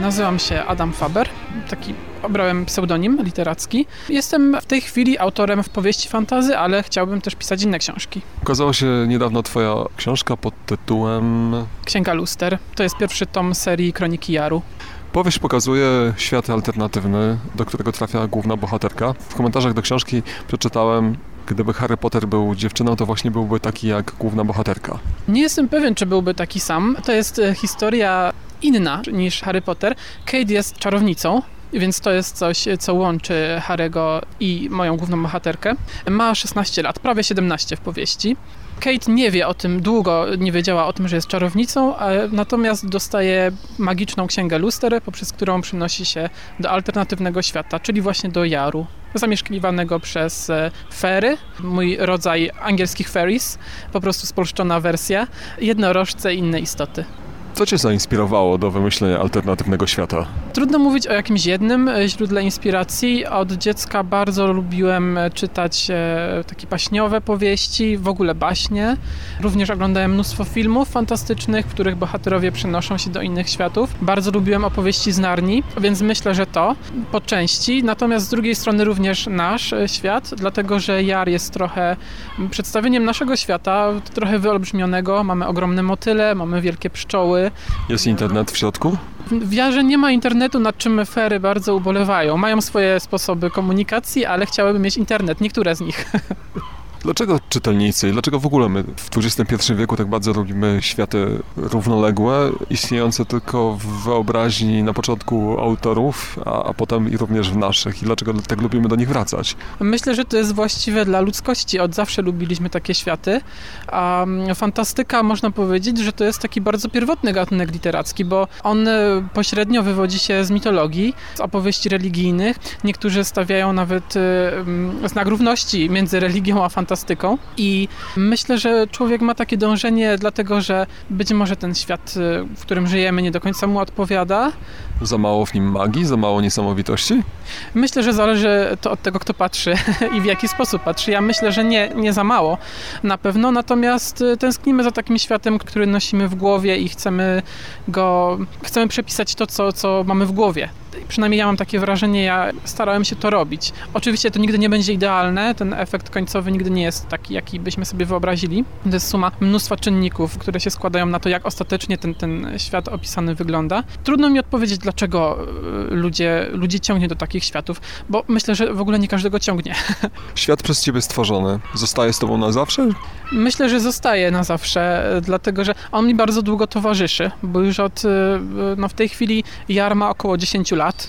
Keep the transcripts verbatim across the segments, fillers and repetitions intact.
Nazywam się Adam Faber, taki obrałem pseudonim literacki. Jestem w tej chwili autorem w powieści fantasy, ale chciałbym też pisać inne książki. Ukazała się niedawno twoja książka pod tytułem... Księga Luster. To jest pierwszy tom serii Kroniki Jaru. Powieść pokazuje świat alternatywny, do którego trafia główna bohaterka. W komentarzach do książki przeczytałem: gdyby Harry Potter był dziewczyną, to właśnie byłby taki jak główna bohaterka. Nie jestem pewien, czy byłby taki sam. To jest historia inna niż Harry Potter. Kate jest czarownicą, więc to jest coś, co łączy Harry'ego i moją główną bohaterkę. Ma szesnaście lat, prawie siedemnaście w powieści. Kate nie wie o tym, długo nie wiedziała o tym, że jest czarownicą, natomiast dostaje magiczną księgę Luster, poprzez którą przynosi się do alternatywnego świata, czyli właśnie do Jaru, zamieszkiwanego przez fery, mój rodzaj angielskich fairies, po prostu spolszczona wersja, jednorożce i inne istoty. Co cię zainspirowało do wymyślenia alternatywnego świata? Trudno mówić o jakimś jednym źródle inspiracji. Od dziecka bardzo lubiłem czytać takie baśniowe powieści, w ogóle baśnie. Również oglądałem mnóstwo filmów fantastycznych, w których bohaterowie przenoszą się do innych światów. Bardzo lubiłem opowieści z Narni, więc myślę, że to po części. Natomiast z drugiej strony również nasz świat, dlatego że Jar jest trochę przedstawieniem naszego świata, trochę wyolbrzymionego. Mamy ogromne motyle, mamy wielkie pszczoły. Jest internet w środku? W Jarze nie ma internetu, nad czym fery bardzo ubolewają. Mają swoje sposoby komunikacji, ale chciałyby mieć internet, niektóre z nich. Dlaczego czytelnicy i dlaczego w ogóle my w dwudziestym pierwszym wieku tak bardzo lubimy światy równoległe, istniejące tylko w wyobraźni na początku autorów, a, a potem i również w naszych? I dlaczego tak lubimy do nich wracać? Myślę, że to jest właściwe dla ludzkości. Od zawsze lubiliśmy takie światy. A fantastyka, można powiedzieć, że to jest taki bardzo pierwotny gatunek literacki, bo on pośrednio wywodzi się z mitologii, z opowieści religijnych. Niektórzy stawiają nawet znak równości między religią a fantastyką. fantastyką i myślę, że człowiek ma takie dążenie dlatego, że być może ten świat, w którym żyjemy, nie do końca mu odpowiada. Za mało w nim magii? Za mało niesamowitości? Myślę, że zależy to od tego, kto patrzy i w jaki sposób patrzy. Ja myślę, że nie, nie za mało na pewno, natomiast tęsknimy za takim światem, który nosimy w głowie i chcemy go, chcemy przepisać to, co, co mamy w głowie. Przynajmniej ja mam takie wrażenie, ja starałem się to robić. Oczywiście to nigdy nie będzie idealne, ten efekt końcowy nigdy nie jest taki, jaki byśmy sobie wyobrazili. To jest suma mnóstwa czynników, które się składają na to, jak ostatecznie ten, ten świat opisany wygląda. Trudno mi odpowiedzieć, dlaczego ludzie, ludzi ciągnie do takich światów, bo myślę, że w ogóle nie każdego ciągnie. Świat przez ciebie stworzony zostaje z tobą na zawsze? Myślę, że zostaje na zawsze, dlatego że on mi bardzo długo towarzyszy, bo już od, no w tej chwili Jar ma około dziesięć lat.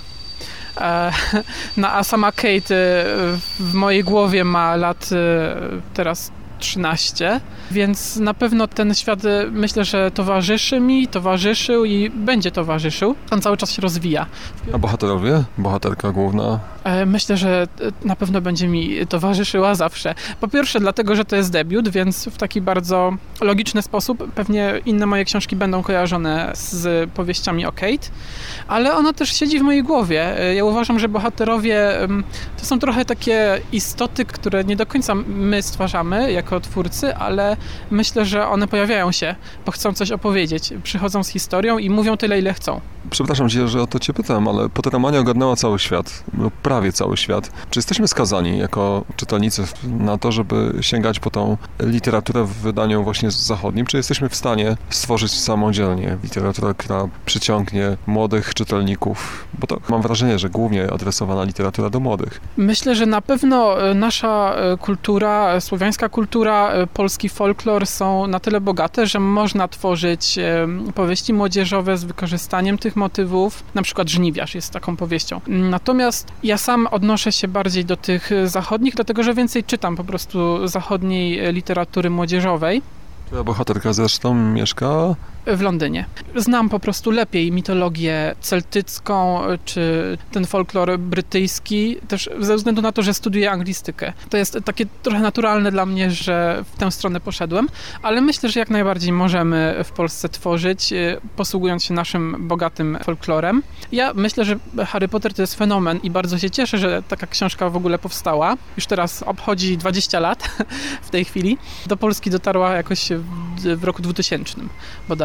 No, a sama Kate w mojej głowie ma lat teraz trzynaście, więc na pewno ten świat, myślę, że towarzyszy mi, towarzyszył i będzie towarzyszył. On cały czas się rozwija. A bohaterowie? Bohaterka główna? Myślę, że na pewno będzie mi towarzyszyła zawsze. Po pierwsze dlatego, że to jest debiut, więc w taki bardzo logiczny sposób pewnie inne moje książki będą kojarzone z powieściami o Kate, ale ona też siedzi w mojej głowie. Ja uważam, że bohaterowie to są trochę takie istoty, które nie do końca my stwarzamy jako twórcy, ale myślę, że one pojawiają się, bo chcą coś opowiedzieć. Przychodzą z historią i mówią tyle, ile chcą. Przepraszam cię, że o to cię pytam, ale Potteromania ogarnęła cały świat, no prawie cały świat. Czy jesteśmy skazani jako czytelnicy na to, żeby sięgać po tą literaturę w wydaniu właśnie zachodnim? Czy jesteśmy w stanie stworzyć samodzielnie literaturę, która przyciągnie młodych czytelników? Bo to mam wrażenie, że głównie adresowana literatura do młodych. Myślę, że na pewno nasza kultura, słowiańska kultura, polski folklor są na tyle bogate, że można tworzyć powieści młodzieżowe z wykorzystaniem tych motywów. Na przykład Żniwiarz jest taką powieścią. Natomiast ja sam odnoszę się bardziej do tych zachodnich, dlatego że więcej czytam po prostu zachodniej literatury młodzieżowej. Twoja bohaterka zresztą mieszka w Londynie. Znam po prostu lepiej mitologię celtycką, czy ten folklor brytyjski, też ze względu na to, że studiuję anglistykę. To jest takie trochę naturalne dla mnie, że w tę stronę poszedłem, ale myślę, że jak najbardziej możemy w Polsce tworzyć, posługując się naszym bogatym folklorem. Ja myślę, że Harry Potter to jest fenomen i bardzo się cieszę, że taka książka w ogóle powstała. Już teraz obchodzi dwadzieścia lat w tej chwili. Do Polski dotarła jakoś w roku dwutysięcznym bodajże.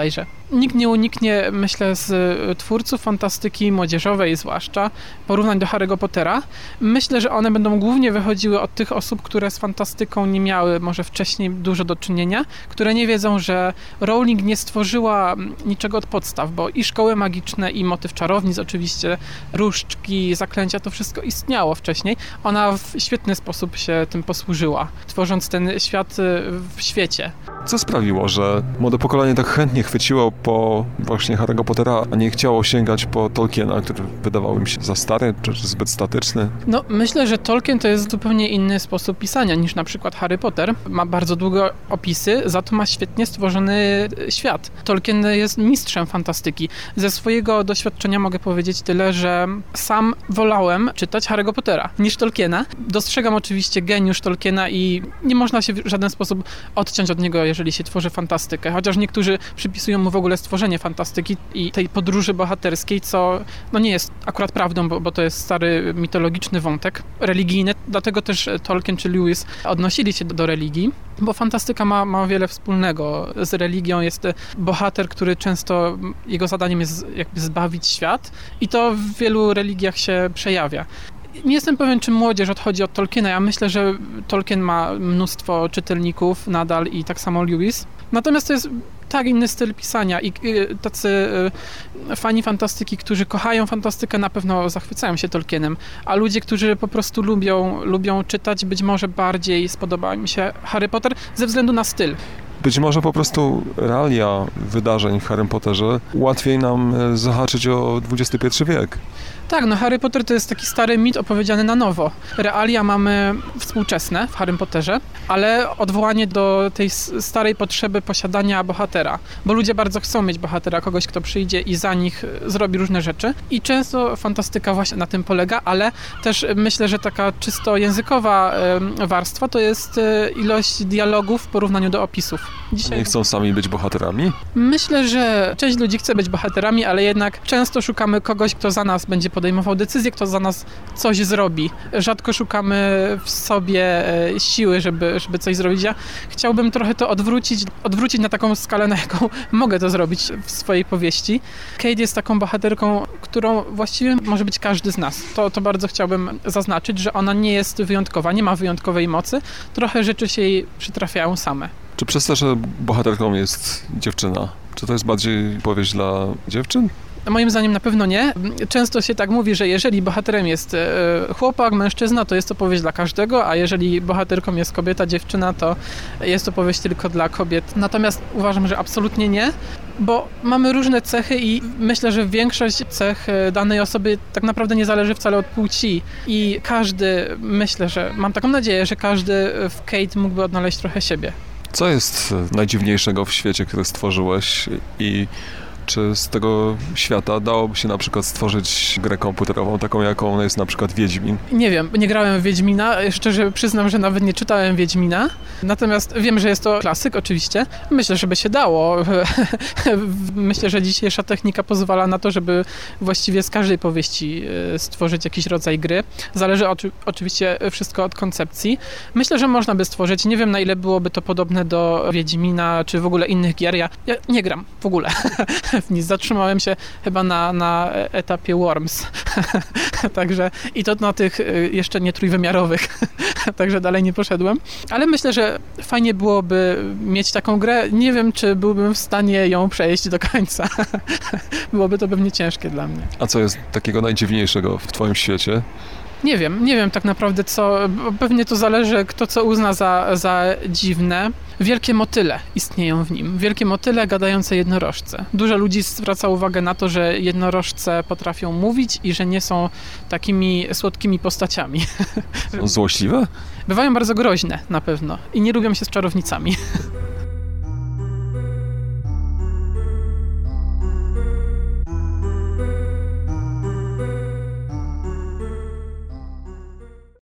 bodajże. Nikt nie uniknie, myślę, z twórców fantastyki młodzieżowej zwłaszcza, porównań do Harry'ego Pottera. Myślę, że one będą głównie wychodziły od tych osób, które z fantastyką nie miały może wcześniej dużo do czynienia, które nie wiedzą, że Rowling nie stworzyła niczego od podstaw, bo i szkoły magiczne, i motyw czarownic oczywiście, różdżki, zaklęcia, to wszystko istniało wcześniej. Ona w świetny sposób się tym posłużyła, tworząc ten świat w świecie. Co sprawiło, że młode pokolenie tak chętnie chwyciło po właśnie Harry'ego Pottera, a nie chciało sięgać po Tolkiena, który wydawał im się za stary, czy zbyt statyczny? No, myślę, że Tolkien to jest zupełnie inny sposób pisania niż na przykład Harry Potter. Ma bardzo długie opisy, za to ma świetnie stworzony świat. Tolkien jest mistrzem fantastyki. Ze swojego doświadczenia mogę powiedzieć tyle, że sam wolałem czytać Harry'ego Pottera niż Tolkiena. Dostrzegam oczywiście geniusz Tolkiena i nie można się w żaden sposób odciąć od niego, jeżeli się tworzy fantastykę. Chociaż niektórzy przypisują mu w ogóle stworzenie fantastyki i tej podróży bohaterskiej, co no nie jest akurat prawdą, bo, bo to jest stary mitologiczny wątek religijny. Dlatego też Tolkien czy Lewis odnosili się do, do religii, bo fantastyka ma, ma wiele wspólnego z religią. Jest bohater, który często jego zadaniem jest jakby zbawić świat i to w wielu religiach się przejawia. Nie jestem pewien, czy młodzież odchodzi od Tolkiena. Ja myślę, że Tolkien ma mnóstwo czytelników nadal i tak samo Lewis. Natomiast to jest tak inny styl pisania i tacy fani fantastyki, którzy kochają fantastykę, na pewno zachwycają się Tolkienem, a ludzie, którzy po prostu lubią, lubią czytać, być może bardziej spodoba im się Harry Potter ze względu na styl. Być może po prostu realia wydarzeń w Harrym Potterze łatwiej nam zahaczyć o dwudziesty pierwszy wiek. Tak, no Harry Potter to jest taki stary mit opowiedziany na nowo. Realia mamy współczesne w Harrym Potterze, ale odwołanie do tej starej potrzeby posiadania bohatera, bo ludzie bardzo chcą mieć bohatera, kogoś, kto przyjdzie i za nich zrobi różne rzeczy i często fantastyka właśnie na tym polega, ale też myślę, że taka czysto językowa warstwa to jest ilość dialogów w porównaniu do opisów. Dzisiaj... Nie chcą sami być bohaterami? Myślę, że część ludzi chce być bohaterami, ale jednak często szukamy kogoś, kto za nas będzie podejmował decyzję, kto za nas coś zrobi. Rzadko szukamy w sobie siły, żeby, żeby coś zrobić. Ja chciałbym trochę to odwrócić, odwrócić na taką skalę, na jaką mogę to zrobić w swojej powieści. Kate jest taką bohaterką, którą właściwie może być każdy z nas. To, to bardzo chciałbym zaznaczyć, że ona nie jest wyjątkowa, nie ma wyjątkowej mocy. Trochę rzeczy się jej przytrafiają same. Czy przez to, że bohaterką jest dziewczyna, czy to jest bardziej powieść dla dziewczyn? Moim zdaniem na pewno nie. Często się tak mówi, że jeżeli bohaterem jest chłopak, mężczyzna, to jest to powieść dla każdego, a jeżeli bohaterką jest kobieta, dziewczyna, to jest to powieść tylko dla kobiet. Natomiast uważam, że absolutnie nie, bo mamy różne cechy i myślę, że większość cech danej osoby tak naprawdę nie zależy wcale od płci i każdy, myślę, że mam taką nadzieję, że każdy w Kate mógłby odnaleźć trochę siebie. Co jest najdziwniejszego w świecie, który stworzyłeś i czy z tego świata dałoby się na przykład stworzyć grę komputerową, taką jaką jest na przykład Wiedźmin? Nie wiem, nie grałem w Wiedźmina, szczerze przyznam, że nawet nie czytałem Wiedźmina, natomiast wiem, że jest to klasyk oczywiście. Myślę, że by się dało. Myślę, że dzisiejsza technika pozwala na to, żeby właściwie z każdej powieści stworzyć jakiś rodzaj gry. Zależy oczy- oczywiście wszystko od koncepcji. Myślę, że można by stworzyć, nie wiem na ile byłoby to podobne do Wiedźmina, czy w ogóle innych gier. Ja, ja nie gram w ogóle. Nic. Zatrzymałem się chyba na, na etapie Worms. Także i to na tych jeszcze nie trójwymiarowych. Także dalej nie poszedłem. Ale myślę, że fajnie byłoby mieć taką grę. Nie wiem, czy byłbym w stanie ją przejść do końca. Byłoby to pewnie ciężkie dla mnie. A co jest takiego najdziwniejszego w twoim świecie? Nie wiem, nie wiem tak naprawdę co, pewnie to zależy kto co uzna za, za dziwne. Wielkie motyle istnieją w nim, wielkie motyle gadające jednorożce. Dużo ludzi zwraca uwagę na to, że jednorożce potrafią mówić i że nie są takimi słodkimi postaciami. Są złośliwe? Bywają bardzo groźne na pewno i nie lubią się z czarownicami.